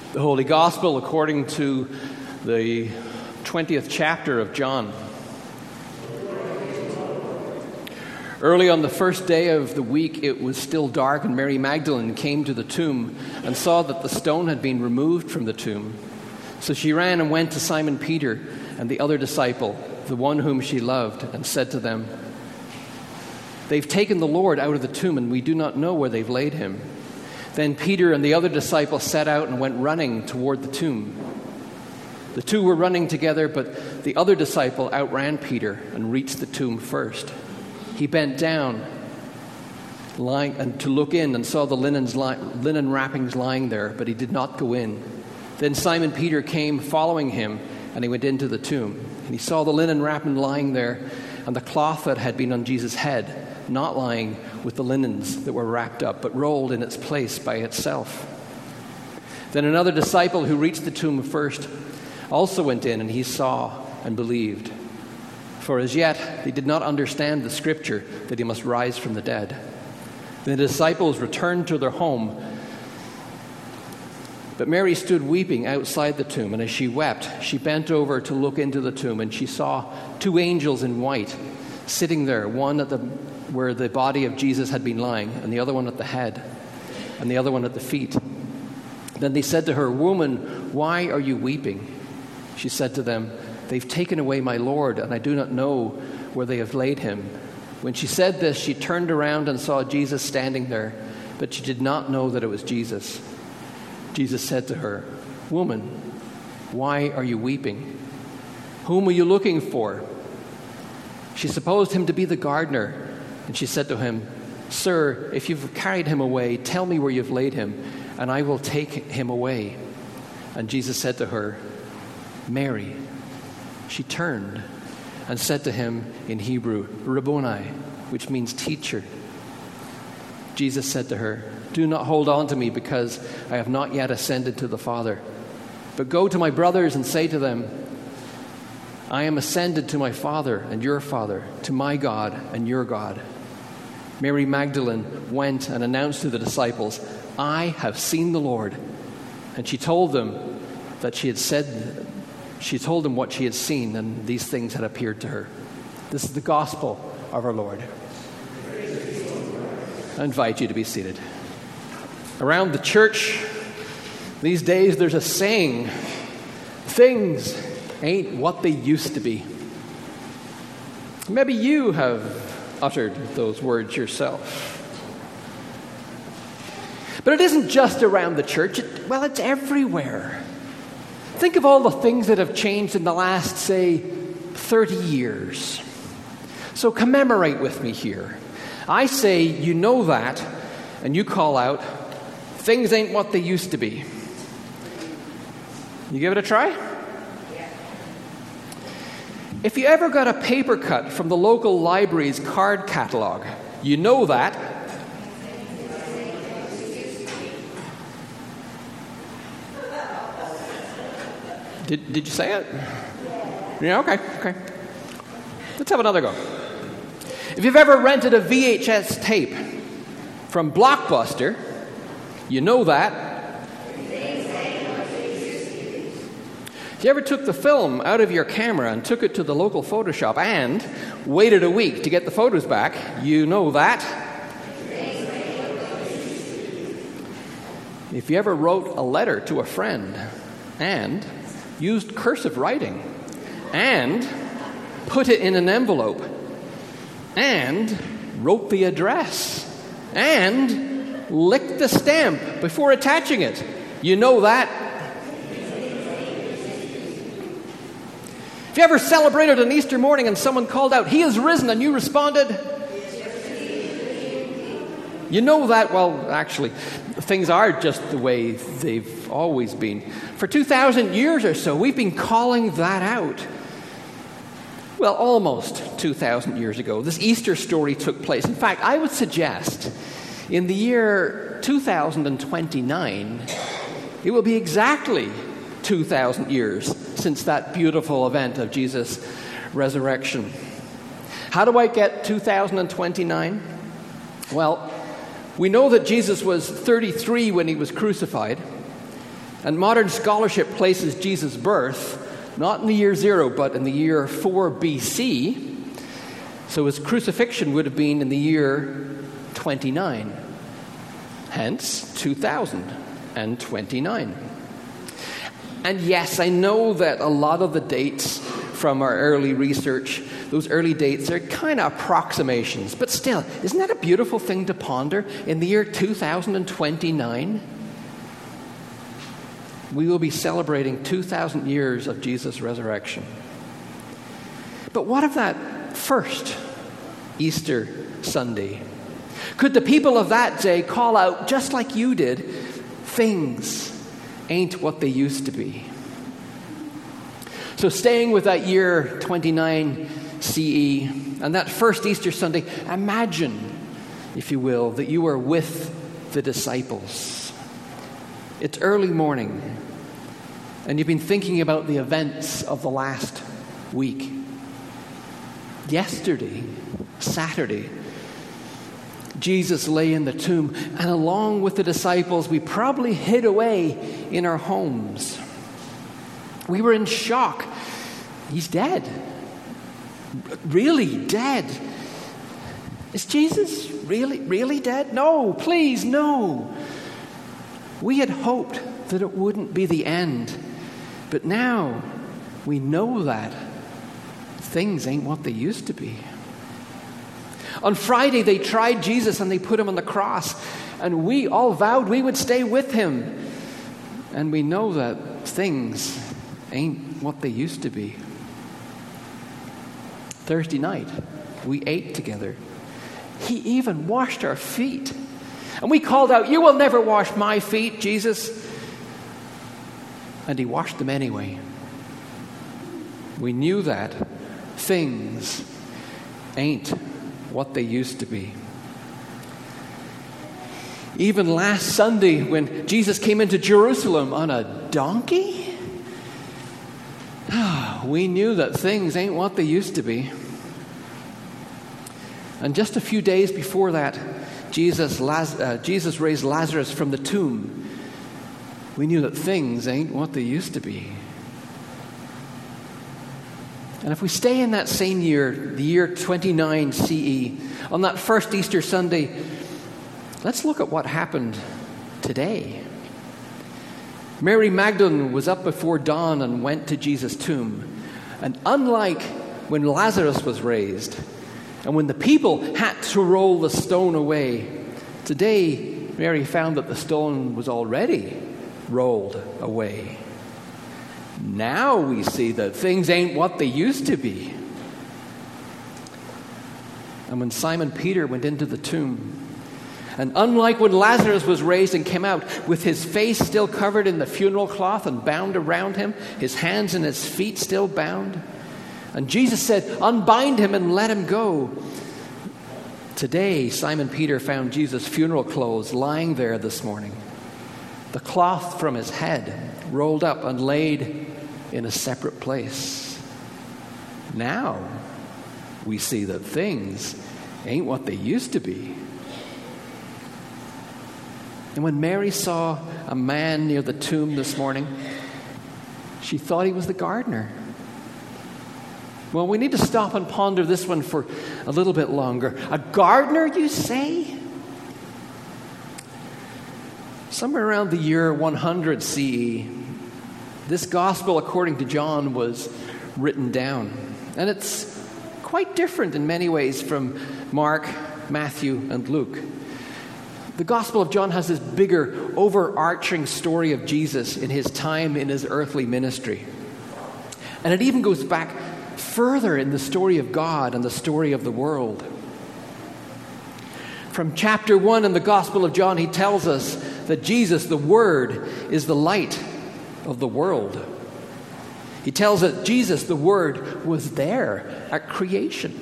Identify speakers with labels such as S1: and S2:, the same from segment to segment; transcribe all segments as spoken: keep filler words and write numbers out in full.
S1: The Holy Gospel according to the twentieth chapter of John. Early on the first day of the week, it was still dark, and Mary Magdalene came to the tomb and saw that the stone had been removed from the tomb. So she ran and went to Simon Peter and the other disciple, the one whom she loved, and said to them, "They've taken the Lord out of the tomb, and we do not know where they've laid him." Then Peter and the other disciple set out and went running toward the tomb. The two were running together, but the other disciple outran Peter and reached the tomb first. He bent down lying, and to look in and saw the linens li- linen wrappings lying there, but he did not go in. Then Simon Peter came following him, and he went into the tomb. And he saw the linen wrapping lying there, and the cloth that had been on Jesus' head, not lying with the linens that were wrapped up, but rolled in its place by itself. Then another disciple who reached the tomb first also went in, and he saw and believed. For as yet he did not understand the scripture that he must rise from the dead. The disciples returned to their home, but Mary stood weeping outside the tomb, and as she wept, she bent over to look into the tomb, and she saw two angels in white sitting there, one at the where the body of Jesus had been lying, and the other one at the head, and the other one at the feet. Then they said to her, "Woman, why are you weeping?" She said to them, "They've taken away my Lord, and I do not know where they have laid him." When she said this, she turned around and saw Jesus standing there, but she did not know that it was Jesus. Jesus said to her, "Woman, why are you weeping? Whom are you looking for?" She supposed him to be the gardener, and she said to him, "Sir, if you've carried him away, tell me where you've laid him, and I will take him away." And Jesus said to her, "Mary." She turned and said to him in Hebrew, "Rabboni," which means teacher. Jesus said to her, "Do not hold on to me, because I have not yet ascended to the Father. But go to my brothers and say to them, I am ascended to my Father and your Father, to my God and your God." Mary Magdalene went and announced to the disciples, "I have seen the Lord." And she told them that she had said, she told them what she had seen, and these things had appeared to her. This is the gospel of our Lord. I invite you to be seated. Around the church these days, there's a saying, "Things ain't what they used to be." Maybe you have uttered those words yourself. But it isn't just around the church. It, well, it's everywhere. Think of all the things that have changed in the last, say, thirty years. So commemorate with me here. I say, you know that, and you call out, "Things ain't what they used to be." You give it a try? If you ever got a paper cut from the local library's card catalog, you know that. Did, did you say it? Yeah, okay, okay. Let's have another go. If you've ever rented a V H S tape from Blockbuster, you know that. If you ever took the film out of your camera and took it to the local photo shop and waited a week to get the photos back, you know that. If you ever wrote a letter to a friend and used cursive writing and put it in an envelope and wrote the address and licked the stamp before attaching it, you know that. If you ever celebrated an Easter morning and someone called out, "He is risen," and you responded, you know that. Well, actually, things are just the way they've always been. For two thousand years or so, we've been calling that out. Well, almost two thousand years ago, this Easter story took place. In fact, I would suggest in the year two thousand twenty-nine, it will be exactly two thousand years since that beautiful event of Jesus' resurrection. How do I get two thousand twenty-nine? Well, we know that Jesus was thirty-three when he was crucified. And modern scholarship places Jesus' birth not in the year zero, but in the year four B C. So his crucifixion would have been in the year twenty-nine. Hence, two thousand twenty-nine. And yes, I know that a lot of the dates from our early research, those early dates, are kind of approximations. But still, isn't that a beautiful thing to ponder? In the year two thousand twenty-nine, we will be celebrating two thousand years of Jesus' resurrection. But what of that first Easter Sunday? Could the people of that day call out, just like you did, things ain't what they used to be? So staying with that year twenty-nine C E and that first Easter Sunday, imagine, if you will, that you are with the disciples. It's early morning, and you've been thinking about the events of the last week. Yesterday, Saturday, Jesus lay in the tomb, and along with the disciples, we probably hid away in our homes. We were in shock. He's dead. Really dead. Is Jesus really, really dead? No, please, no. We had hoped that it wouldn't be the end, but now we know that things ain't what they used to be. On Friday, they tried Jesus and they put him on the cross, and we all vowed we would stay with him. And we know that things ain't what they used to be. Thursday night, we ate together. He even washed our feet. And we called out, "You will never wash my feet, Jesus." And he washed them anyway. We knew that things ain't what they used to be. Even last Sunday, when Jesus came into Jerusalem on a donkey, we knew that things ain't what they used to be. And just a few days before that, Jesus, Laz- uh, Jesus raised Lazarus from the tomb. We knew that things ain't what they used to be. And if we stay in that same year, the year twenty-nine C E, on that first Easter Sunday, let's look at what happened today. Mary Magdalene was up before dawn and went to Jesus' tomb. And unlike when Lazarus was raised, and when the people had to roll the stone away, today Mary found that the stone was already rolled away. Now we see that things ain't what they used to be. And when Simon Peter went into the tomb, and unlike when Lazarus was raised and came out with his face still covered in the funeral cloth and bound around him, his hands and his feet still bound, and Jesus said, "Unbind him and let him go." Today, Simon Peter found Jesus' funeral clothes lying there this morning. The cloth from his head rolled up and laid in a separate place. Now we see that things ain't what they used to be. And when Mary saw a man near the tomb this morning, she thought he was the gardener. Well, we need to stop and ponder this one for a little bit longer. A gardener, you say? Somewhere around the year one hundred C E, this gospel, according to John, was written down. And it's quite different in many ways from Mark, Matthew, and Luke. The Gospel of John has this bigger, overarching story of Jesus in his time in his earthly ministry. And it even goes back further in the story of God and the story of the world. From chapter one in the Gospel of John, he tells us that Jesus, the Word, is the light of the world. He tells us that Jesus, the Word, was there at creation.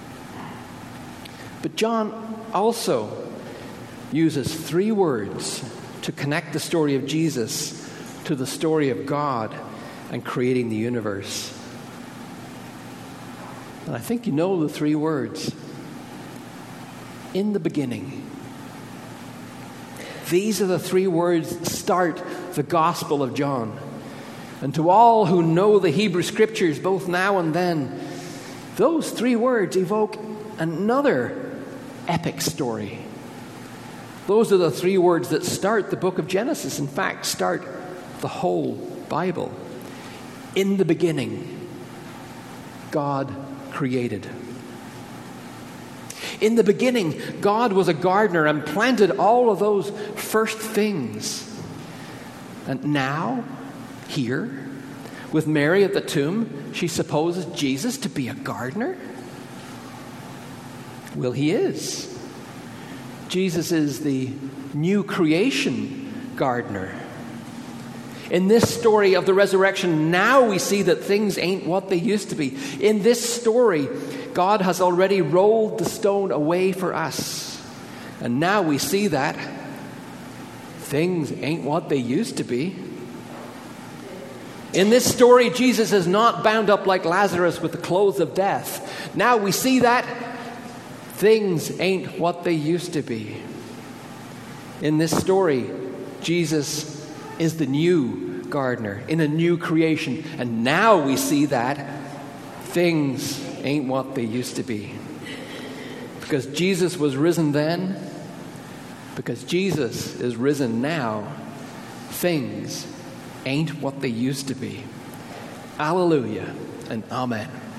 S1: But John also uses three words to connect the story of Jesus to the story of God and creating the universe. And I think you know the three words. In the beginning. These are the three words that start the Gospel of John. And to all who know the Hebrew Scriptures, both now and then, those three words evoke another epic story. Those are the three words that start the book of Genesis, in fact, start the whole Bible. In the beginning, God created. In the beginning, God was a gardener and planted all of those first things. And now, here, with Mary at the tomb, she supposes Jesus to be a gardener? Well, he is. Jesus is the new creation gardener. In this story of the resurrection, now we see that things ain't what they used to be. In this story, God has already rolled the stone away for us. And now we see that things ain't what they used to be. In this story, Jesus is not bound up like Lazarus with the clothes of death. Now we see that things ain't what they used to be. In this story, Jesus is the new gardener in a new creation. And now we see that things ain't what they used to be. Because Jesus was risen then, because Jesus is risen now, things ain't what they used to be. Hallelujah and amen.